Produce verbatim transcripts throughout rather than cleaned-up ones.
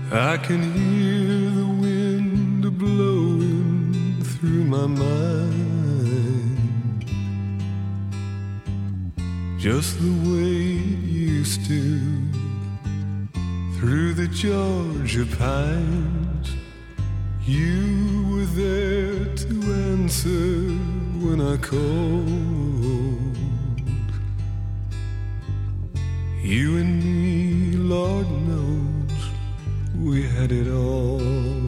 I can hear the wind blowing through my mind, just the way it used to, through the Georgia pines. You were there to answer when I called. You and me, Lord knows, we had it all.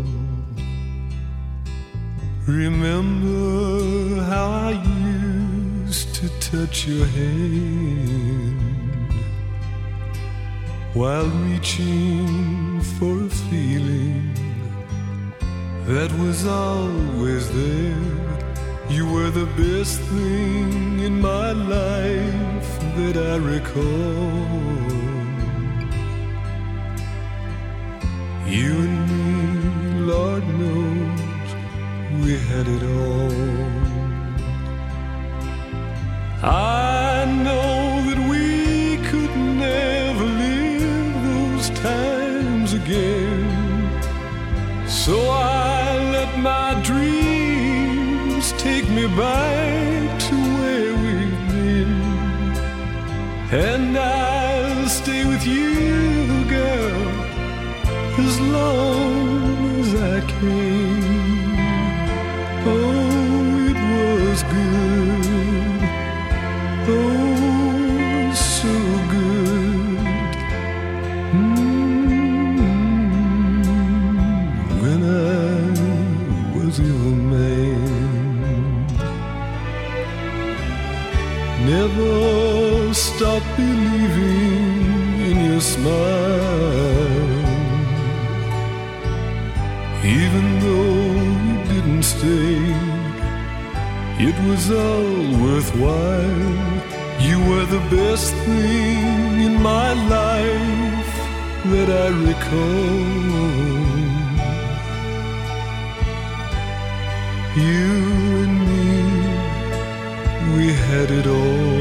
Remember how I used to touch your hand while reaching for a feeling that was always there. You were the best thing in my life that I recall. You and me, Lord knows, we had it all. I know that we could never live those times again, so I let my dreams take me back to where we've been, and I'll stay with you, girl, as long as I can. Oh, it was good, oh, so good. Mm-hmm. When I was your man, never stop believing in your smile. Even though you didn't stay, it was all worthwhile. You were the best thing in my life that I recall. You and me, we had it all.